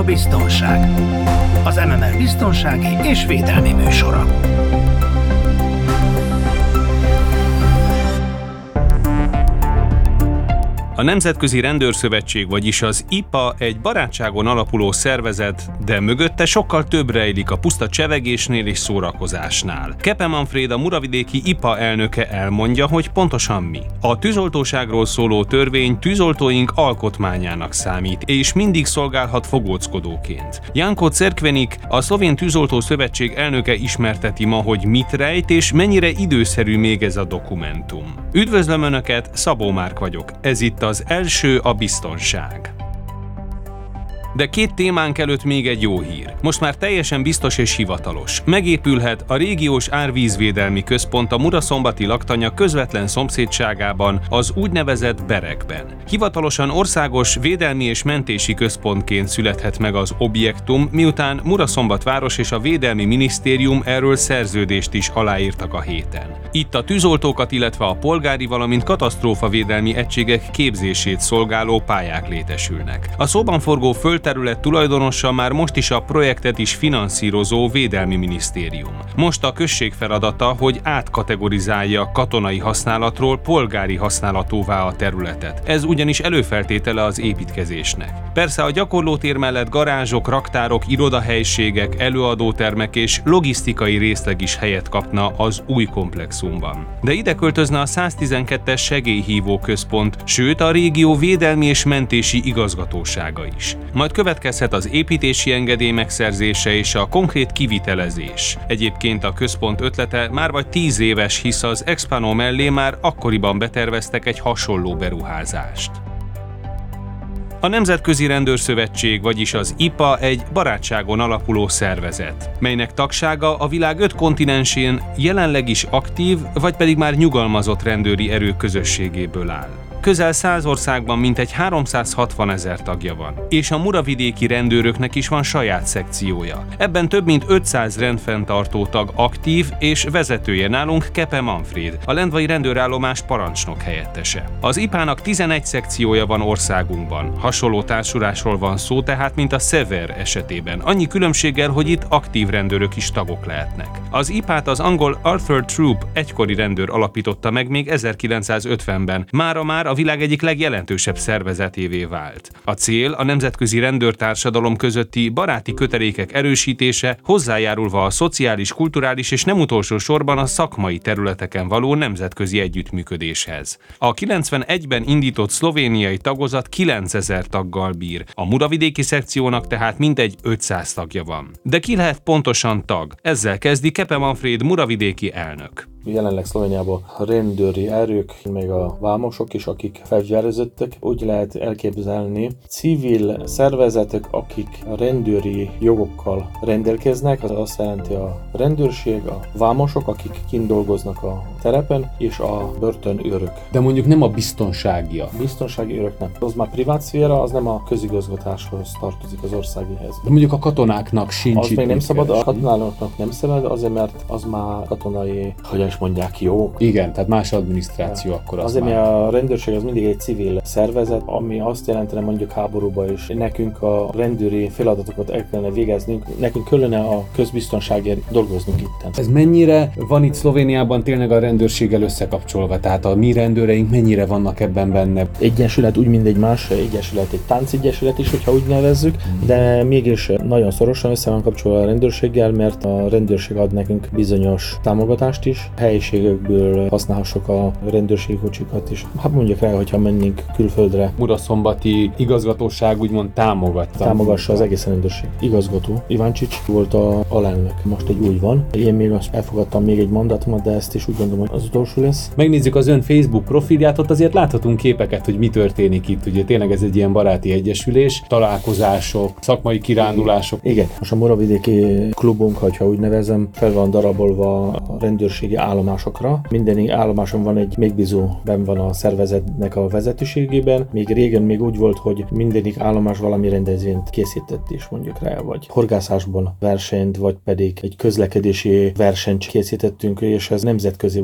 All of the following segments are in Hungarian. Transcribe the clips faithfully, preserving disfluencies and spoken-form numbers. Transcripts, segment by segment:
Biztonság. Az em em er biztonsági és védelmi műsora. A Nemzetközi Rendőrszövetség, vagyis az i pé á egy barátságon alapuló szervezet, de mögötte sokkal több rejlik a puszta csevegésnél és szórakozásnál. Kepe Manfréd, a muravidéki i pé á elnöke elmondja, hogy pontosan mi. A tűzoltóságról szóló törvény tűzoltóink alkotmányának számít, és mindig szolgálhat fogóckodóként. Janko Cerkvenik, a Szlovén Tűzoltó Szövetség elnöke ismerteti ma, hogy mit rejt és mennyire időszerű még ez a dokumentum. Üdvözlöm Önöket, Szabó Márk vagyok. Ez itt az első, a biztonság. De két témánk előtt még egy jó hír. Most már teljesen biztos és hivatalos. Megépülhet a régiós árvízvédelmi központ a Muraszombati laktanya közvetlen szomszédságában, az úgynevezett Berekben. Hivatalosan országos védelmi és mentési központként születhet meg az objektum, miután Muraszombat város és a Védelmi Minisztérium erről szerződést is aláírtak a héten. Itt a tűzoltókat, illetve a polgári, valamint katasztrófavédelmi egységek képzését szolgáló pályák létesülnek. A szóban forgó földterület tulajdonosa már most is a projektet is finanszírozó Védelmi Minisztérium. Most a község feladata, hogy átkategorizálja katonai használatról polgári használatóvá a területet. Ez ugyanis előfeltétele az építkezésnek. Persze a gyakorlótér mellett garázsok, raktárok, irodahelyiségek, előadótermek és logisztikai részleg is helyet kapna az új komplexumban. De ide költözne a száztizenkettes segélyhívó központ, sőt a régió védelmi és mentési igazgatósága is. Majd következhet az építési engedély megszerzése és a konkrét kivitelezés. Egyébként a központ ötlete már vagy tíz éves, hisz az Expano mellé már akkoriban beterveztek egy hasonló beruházást. A Nemzetközi Rendőrszövetség, vagyis az i pé á egy barátságon alapuló szervezet, melynek tagsága a világ öt kontinensén jelenleg is aktív, vagy pedig már nyugalmazott rendőri erők közösségéből áll. Közel száz országban mintegy háromszázhatvanezer tagja van, és a muravidéki rendőröknek is van saját szekciója. Ebben több mint ötszáz rendfenntartó tag aktív, és vezetője nálunk Kepe Manfréd, a lendvai rendőrállomás parancsnok helyettese. Az i pé á-nak tizenegy szekciója van országunkban. Hasonló társulásról van szó tehát, mint a Sever esetében. Annyi különbséggel, hogy itt aktív rendőrök is tagok lehetnek. Az i pé á-t az angol Arthur Troop egykori rendőr alapította meg még ezerkilencszázötvenben. Mára már a világ egyik legjelentősebb szervezetévé vált. A cél a nemzetközi rendőrtársadalom közötti baráti kötelékek erősítése, hozzájárulva a szociális, kulturális és nem utolsó sorban a szakmai területeken való nemzetközi együttműködéshez. A kilencvenegyben indított szlovéniai tagozat kilencezer taggal bír, a muravidéki szekciónak tehát mintegy ötszáz tagja van. De ki lehet pontosan tag? Ezzel kezdi Kepe Manfréd, muravidéki elnök. Jelenleg Szlovéniában a rendőri erők, meg a vámosok is, akik fegyverzettek, úgy lehet elképzelni civil szervezetek, akik rendőri jogokkal rendelkeznek, az azt jelenti a rendőrség, a vámosok, akik kint dolgoznak a terepen, és a börtönőrök. De mondjuk nem a biztonságia. Biztonsági őrök nem. Az már privát szféra, az nem a közigazgatáshoz tartozik, az országihez. De mondjuk a katonáknak sincs az itt. még nem szabad, a katonálóknak nem szabad, azért mert az már katonai, hogy is mondják, jó. Igen, tehát más adminisztráció akkor az azért, már. mert a rendőrség az mindig egy civil szervezet, ami azt jelentene mondjuk háborúban is. Nekünk a rendőri feladatokat el kellene végeznünk, nekünk kellene a közbiztonságért dolgoznunk itt. Ez mennyire van itt Szlovéniában tényleg a rendőrséggel összekapcsolva? Tehát a mi rendőreink mennyire vannak ebben benne? Egyesület úgy, mint egy más egyesület, egy táncegyesület is, hogyha úgy nevezzük, de mégis nagyon szorosan össze van kapcsolva a rendőrséggel, mert a rendőrség ad nekünk bizonyos támogatást is. Helyiségekből használhassuk a rendőrségi kocsikat is. Hát mondjuk rá, hogyha mennénk külföldre. Muraszombati igazgatóság úgymond támogatta. Támogassa az egész rendőrség. Igazgató Iváncsics volt a alelnök. Most egy új van. Én még azt elfogadtam még egy mandátumot, de ezt is úgy gondolom, hogy az utolsó lesz. Megnézzük az ön Facebook profilját, ott azért láthatunk képeket, hogy mi történik itt. Ugye tényleg ez egy ilyen baráti egyesülés, találkozások, szakmai kirándulások. Igen, most a muravidéki klubunk, ha úgy nevezem, fel van darabolva a rendőrségi állomásokra. Minden állomáson van egy megbízó, benn van a szervezetnek a vezetőségében. Még régen még úgy volt, hogy mindenik állomás valami rendezvényt készített is, mondjuk rá, vagy horgászásban versenyt, vagy pedig egy közlekedési versenyt készítettünk, és ez nemzetközi volt.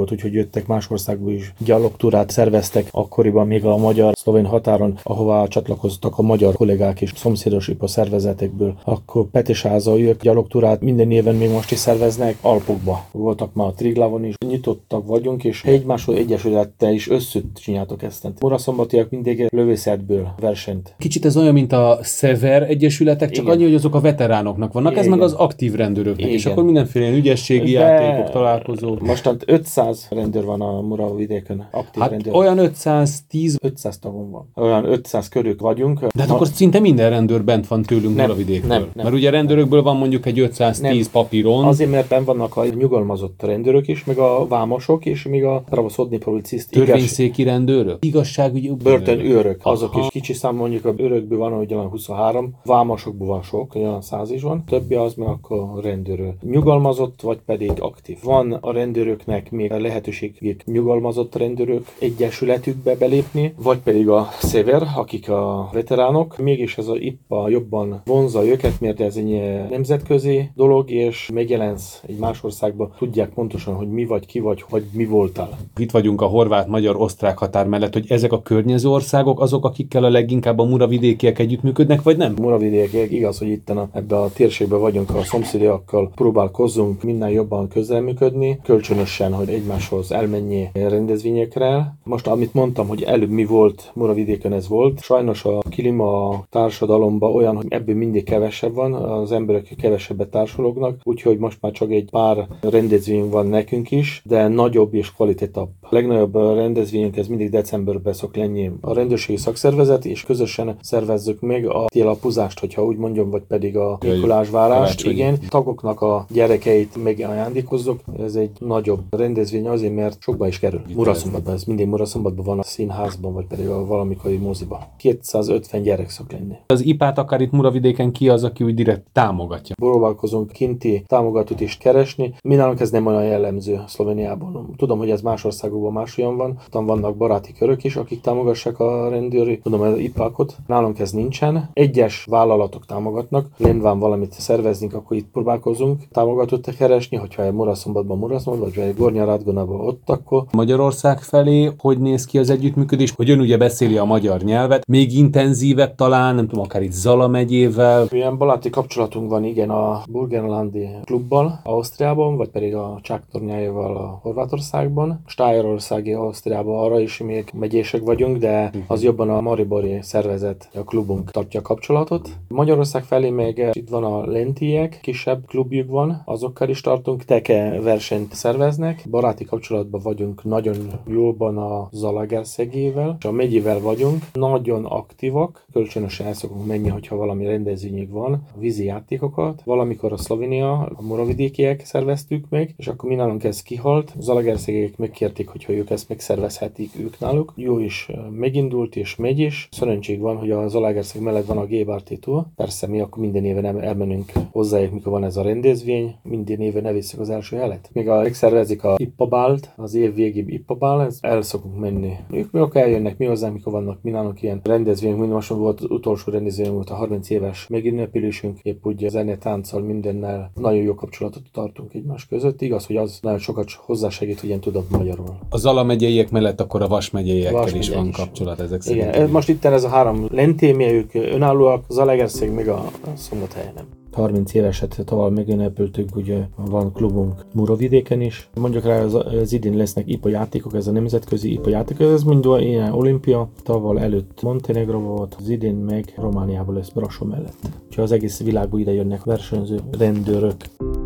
volt, úgyhogy jöttek más országból is. Gyalogtúrát szerveztek akkoriban még a magyar-szlovén határon, ahová csatlakoztak a magyar kollégák és szomszédos ipa szervezetekből. Akkor Petisáza ők gyalogtúrát minden éven még most is szerveznek, Alpokba. Voltak már a Triglavon is, nyitottak vagyunk, és egymáshoz egyesülettel is összütt csináltok ezt. Muraszombatiak mindig lövészetből versenyt. Kicsit ez olyan, mint a Szever egyesületek, csak Igen. annyi, hogy azok a veteránoknak vannak, ez Igen. meg az aktív rendőröknek, Igen. és akkor mindenféle ügyességi De játékok, találkozók. Mostant ötszáz rendőr van a Muravidéken, aktív Hát rendőr. olyan ötszáztíz, ötszáz tagunk van. Olyan ötszáz körül vagyunk. de hát Ma- akkor szinte minden rendőr bent van tőlünk Nem, Muravidékből. nem, nem. Mert ugye rendőrökből van mondjuk egy ötszáztíz Nem. papíron. Azért, mert benn vannak a nyugalmazott rendőrök is, meg a vámosok is, még a pravosodni policiszti. Törvényszéki rendőrök? Igazságügyi Börtönőrök, azok Aha. is kicsi szám, mondjuk a őrökből van, hogy olyan huszonhárom, vámosokból van sok, olyan száz is van, többi az meg akkor rendőrök. Nyugalmazott, vagy pedig aktív. Van a rendőröknek még a lehetőségük nyugalmazott rendőrök egyesületükbe belépni, vagy pedig a Szever, akik a veteránok. Mégis ez a ipa jobban vonza őket, mert ez egy nemzetközi dolog, és megjelensz egy más országba, tudják pontosan, hogy mi vagy, ki vagy, vagy mi voltál. Itt vagyunk a horvát-magyar-osztrák határ mellett, hogy ezek a környező országok azok, akikkel a leginkább a muravidékiek együttműködnek, vagy nem? Muravidékiek, igaz, hogy itt a, ebbe a térségben vagyunk, a szomszédiakkal próbálkozzunk minél jobban közelműködni, kölcsönösen, hogy egymáshoz elmenjél rendezvényekre. Most, amit mondtam, hogy előbb mi volt, Muravidéken ez volt, sajnos a klíma társadalomban olyan, hogy ebből mindig kevesebb van, az emberek kevesebbet társulognak, úgyhogy most már csak egy pár rendezvény van nekünk is, de nagyobb és kvalitátabb. A legnagyobb rendezvényünk ez mindig decemberben szok lenni a rendőrségi szakszervezet, és közösen szervezzük meg a télapuzást, hogyha úgy mondjam, vagy pedig a Mikulásvárást. karácsony. Igen, tagoknak a gyerekeit megajándékozzuk. Ez egy nagyobb rendezvény azért, mert sokba is kerül. Muraszombatban, ez mindig Muraszombatban van a színházban, vagy pedig a valamikori moziban. kétszázötven gyerek szok lenni. Az ipát akár itt Muravidéken ki az, aki úgy direkt támogatja. Próbálkozunk kinti támogatót is keresni. Mi nálunk ez nem olyan jellemző Szlovéniában. Tudom, hogy ez más országokban másolyan van. Tam vannak baráti körök is, akik támogassák a rendőri, tudom, az ipákot. Nálunk ez nincsen. Egyes vállalatok támogatnak. Lendván valamit szervezünk, akkor itt próbálkozunk támogatót keresni, hogyha egy Muraszombatban Muraszombatban, vagy egy Gornja Radgonában ott, akkor Magyarország felé hogy néz ki az együttműködés, hogy ön ugye beszéli a magyar nyelvet, még intenzívebb talán, nem tudom, akár itt Zala megyével. ilyen baráti kapcsolatunk van, igen, a Burgenlandi klubbal, Ausztriában, vagy pedig a Csáktornyájával a Horvátországban. Stájerországi Ausztriában arra is még megyések vagyunk, de az jobban a maribori szervezet, a klubunk tartja a kapcsolatot. Magyarország felé még itt van a Lentiek, kisebb klubjuk van, azokkal is tartunk, teke versenyt szerveznek. Baráti kapcsolatban vagyunk nagyon jóban a Zalaegerszegével, és a megyével vagyunk, nagyon aktívak, kölcsönösen el szokunk menni, hogyha valami rendezvényük van, a vízi játékokat. Valamikor a Szlovénia, a muravidékiek szerveztük meg, és akkor mi nálunk ez kihalt. Zalaegerszegek megkérték, hogyha ők ezt megszervezhetik ők náluk. Jó is megindult és megy is. Szerencség van, hogy a Zalaegerszeg mellett van a Gébárti túl. Persze mi akkor minden éven el- elmenünk hozzájuk, mikor van ez a rendezvény. Minden éven elviszük az első helet. Még a megszervezik a Ippabált, az év végi Ippabál, ez el szokunk menni. Ők mi akkor eljönnek mi hozzánk, mikor vannak mi nálunk ilyen rendezvényünk. Mind most volt az utolsó rendezvény, volt a harminc éves megünnepülésünk, épp úgy zene, tánccal, mindennel nagyon jó kapcsolatot tartunk egymás között. Igaz, hogy az nagyon sokat hozzásegít, hogy én tudok magyarul. A Zala megyeiek mellett akkor a Vas megyeiekkel Vas is megyei van is. kapcsolat ezek Igen, szerint. ez most itt ez a három lentémje, ők önállóak, Zalaegerszeg meg a, a Szombathely nem. harminc éveset tavaly megünnepültük, ugye van klubunk Muravidéken is. Mondjuk rá, az, az idén lesznek ipa játékok, ez a nemzetközi ipa játékok, ez mind ilyen olimpia. Tavaly előtt Montenegro volt, az idén meg Romániában lesz Brassó mellett. Úgyhogy az egész világból ide jönnek versenyző rendőrök.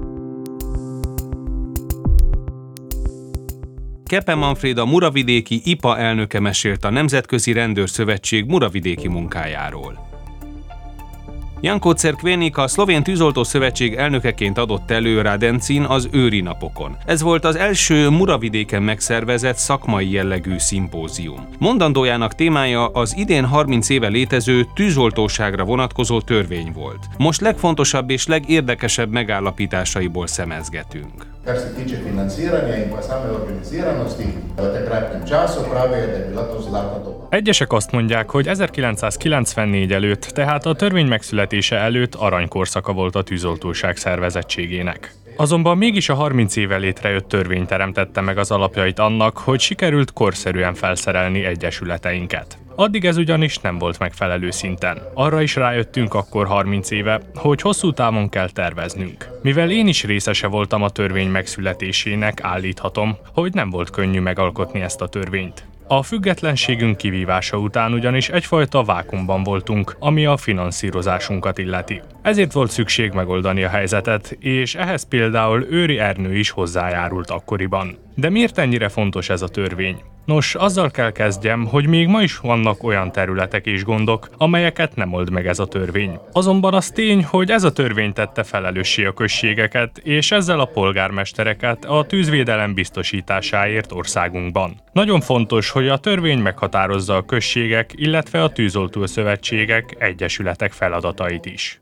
Kepe Manfréd, a muravidéki ipa elnöke mesélt a Nemzetközi Rendőrszövetség muravidéki munkájáról. Janko Cerkvenik, a Szlovén Tűzoltó Szövetség elnökeként adott elő Radencin az őri napokon. Ez volt az első Muravidéken megszervezett szakmai jellegű szimpózium. Mondandójának témája az idén harminc éve létező tűzoltóságra vonatkozó törvény volt. Most legfontosabb és legérdekesebb megállapításaiból szemezgetünk. Kar se tiče financiranja in pa same organiziranosti, v takratnem času pravijo, da je bila to zlata doba. Egyesek azt mondják, hogy ezerkilencszázkilencvennégy előtt, tehát a törvény megszületése előtt aranykorszaka volt a tűzoltóság szervezettségének. Azonban mégis a harminc éve létrejött törvény teremtette meg az alapjait annak, hogy sikerült korszerűen felszerelni egyesületeinket. Addig ez ugyanis nem volt megfelelő szinten. Arra is rájöttünk akkor harminc éve, hogy hosszú távon kell terveznünk. Mivel én is részese voltam a törvény megszületésének, állíthatom, hogy nem volt könnyű megalkotni ezt a törvényt. A függetlenségünk kivívása után ugyanis egyfajta vákuumban voltunk, ami a finanszírozásunkat illeti. Ezért volt szükség megoldani a helyzetet, és ehhez például Őry Ernő is hozzájárult akkoriban. De miért ennyire fontos ez a törvény? Nos, azzal kell kezdjem, hogy még ma is vannak olyan területek és gondok, amelyeket nem old meg ez a törvény. Azonban az tény, hogy ez a törvény tette felelőssé a községeket, és ezzel a polgármestereket a tűzvédelem biztosításáért országunkban. Nagyon fontos, hogy a törvény meghatározza a községek, illetve a tűzoltó szövetségek, egyesületek feladatait is.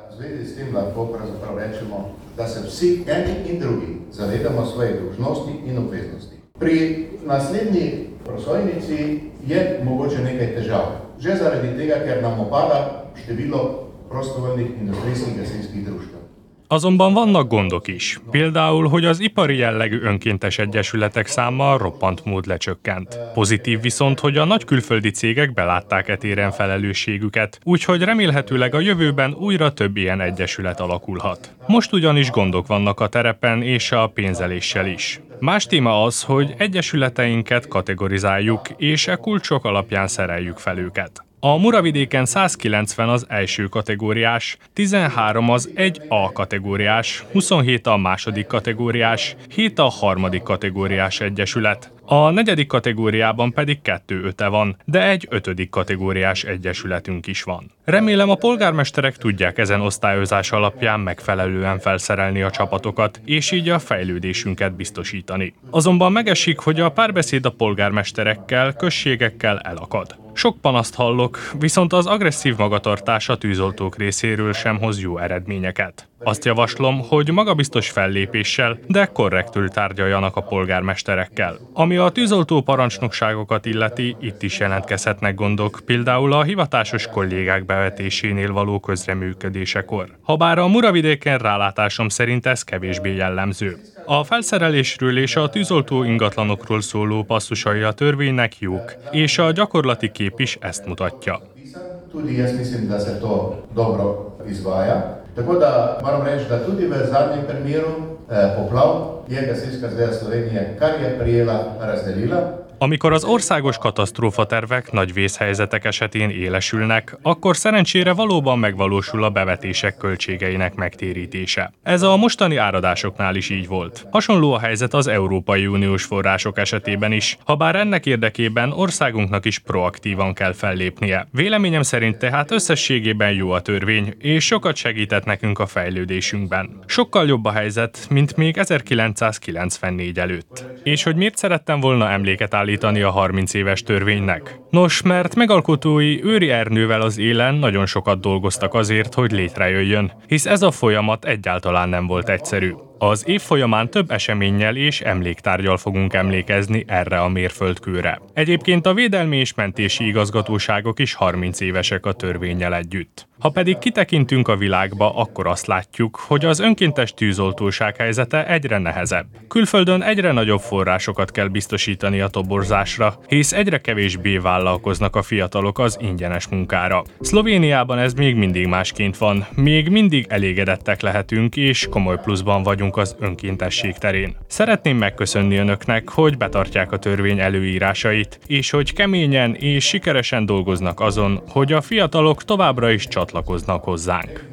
Pri naslednji prosojnici je mogoče nekaj težav. Že zaradi tega, ker nam opada število prostovoljnih industrijskih gasilskih društev. Azonban vannak gondok is. Például, hogy az ipari jellegű önkéntes egyesületek száma roppant mód lecsökkent. Pozitív viszont, hogy a nagy külföldi cégek belátták e téren felelősségüket, úgyhogy remélhetőleg a jövőben újra több ilyen egyesület alakulhat. Most ugyanis gondok vannak a terepen és a pénzeléssel is. Más téma az, hogy egyesületeinket kategorizáljuk, és e kulcsok alapján szereljük fel őket. A Muravidéken száz kilencven az első kategóriás, tizenhárom az egy A kategóriás, huszonhét a második kategóriás, hét a harmadik kategóriás egyesület. A negyedik kategóriában pedig kettő öte van, de egy ötödik kategóriás egyesületünk is van. Remélem a polgármesterek tudják ezen osztályozás alapján megfelelően felszerelni a csapatokat, és így a fejlődésünket biztosítani. Azonban megesik, hogy a párbeszéd a polgármesterekkel, községekkel elakad. Sok panaszt hallok, viszont az agresszív magatartás a tűzoltók részéről sem hoz jó eredményeket. Azt javaslom, hogy magabiztos fellépéssel, de korrektül tárgyaljanak a polgármesterekkel. Ami a tűzoltó parancsnokságokat illeti, itt is jelentkezhetnek gondok, például a hivatásos kollégák bevetésénél való közreműködésekor. Habár a Muravidéken rálátásom szerint ez kevésbé jellemző. A felszerelésről és a tűzoltó ingatlanokról szóló passzusai a törvénynek jók, és a gyakorlati kép is ezt mutatja. Tudi jaz mislim, da se to dobro izvaja. Tako da moram reči, da tudi v zadnjem primeru eh, poplav je Gasilska zveza Slovenije, kar je prijela, razdelila. Amikor az országos katasztrófatervek nagy vészhelyzetek esetén élesülnek, akkor szerencsére valóban megvalósul a bevetések költségeinek megtérítése. Ez a mostani áradásoknál is így volt. Hasonló a helyzet az Európai Uniós források esetében is, habár ennek érdekében országunknak is proaktívan kell fellépnie. Véleményem szerint tehát összességében jó a törvény, és sokat segített nekünk a fejlődésünkben. Sokkal jobb a helyzet, mint még ezerkilencszázkilencvennégy előtt. És hogy miért szerettem volna emléket állítani a harminc éves törvénynek? Nos, mert megalkotói Őry Ernővel az élen nagyon sokat dolgoztak azért, hogy létrejöjjön, hisz ez a folyamat egyáltalán nem volt egyszerű. Az év folyamán több eseménnyel és emléktárgyal fogunk emlékezni erre a mérföldkőre. Egyébként a védelmi és mentési igazgatóságok is harminc évesek a törvénnyel együtt. Ha pedig kitekintünk a világba, akkor azt látjuk, hogy az önkéntes tűzoltóság helyzete egyre nehezebb. Külföldön egyre nagyobb forrásokat kell biztosítani a toborzásra, hisz egyre kevésbé vállalkoznak a fiatalok az ingyenes munkára. Szlovéniában ez még mindig másként van, még mindig elégedettek lehetünk és komoly pluszban vagyunk az önkéntesség terén. Szeretném megköszönni önöknek, hogy betartják a törvény előírásait, és hogy keményen és sikeresen dolgoznak azon, hogy a fiatalok továbbra is csatlakoznak hozzánk.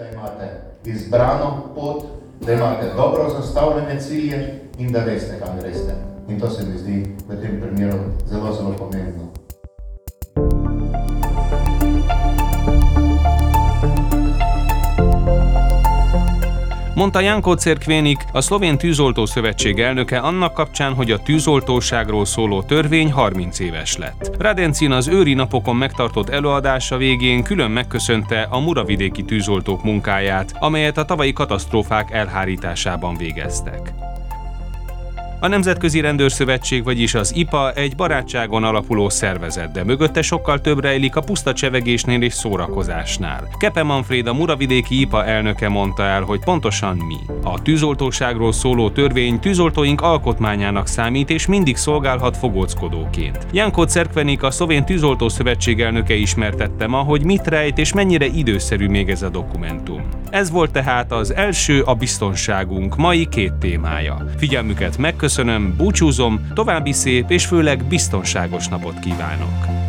Izbrano pot, da imate dobro zastavljene cilje in da veste, kam greste. In to se mi zdi v tem primeru zelo, zelo pomembno. Mondta Janko Cerkvénik, a Szlovén Tűzoltó Szövetség elnöke annak kapcsán, hogy a tűzoltóságról szóló törvény harminc éves lett. Radencin az őri napokon megtartott előadása végén külön megköszönte a muravidéki tűzoltók munkáját, amelyet a tavalyi katasztrófák elhárításában végeztek. A Nemzetközi Rendőrszövetség, vagyis az i pé á egy barátságon alapuló szervezet, de mögötte sokkal több rejlik a puszta csevegésnél és szórakozásnál. Kepe Manfréd, a muravidéki i pé á elnöke mondta el, hogy pontosan mi. A tűzoltóságról szóló törvény tűzoltóink alkotmányának számít és mindig szolgálhat fogóckodóként. Janko Cerkvenik, a Szlovén Tűzoltó Szövetség elnöke ismertette ma, hogy mit rejt és mennyire időszerű még ez a dokumentum. Ez volt tehát az első a biztonságunk mai két témája. Figyelmüket megköszönöm, búcsúzom, további szép és főleg biztonságos napot kívánok!